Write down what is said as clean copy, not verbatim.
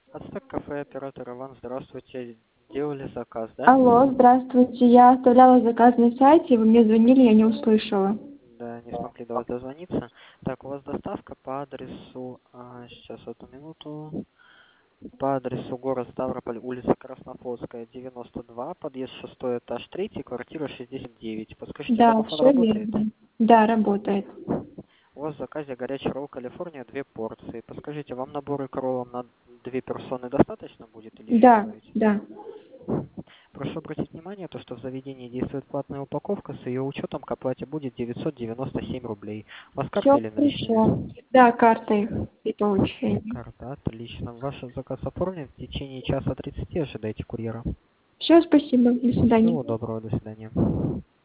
Ацтек кафе, оператор Иван, здравствуйте. Делали заказ, да? Алло, здравствуйте. Я оставляла заказ на сайте, вы мне звонили, я не услышала. Да, не смогли до вас дозвониться. Так, у вас доставка по адресу, сейчас, одну минуту. По адресу город Ставрополь, улица Краснофлотская, 92, подъезд 6, этаж 3, квартира 69. Подскажите, Да, домофон все работает? верно. Да, работает. У вас в заказе горячий ролл Калифорния 2 порции. Подскажите, вам набор икролом на 2 персоны достаточно будет или еще Да, добавить? да. Прошу обратить внимание, то, что в заведении действует платная упаковка, с ее учетом к оплате будет 997 рублей. У вас карта Все или хорошо. наличными? Да, картой при получении. Карта, отлично. Ваш заказ оформлен. В течение часа 30 ожидайте курьера. Все, спасибо. До свидания. Всего доброго, до свидания.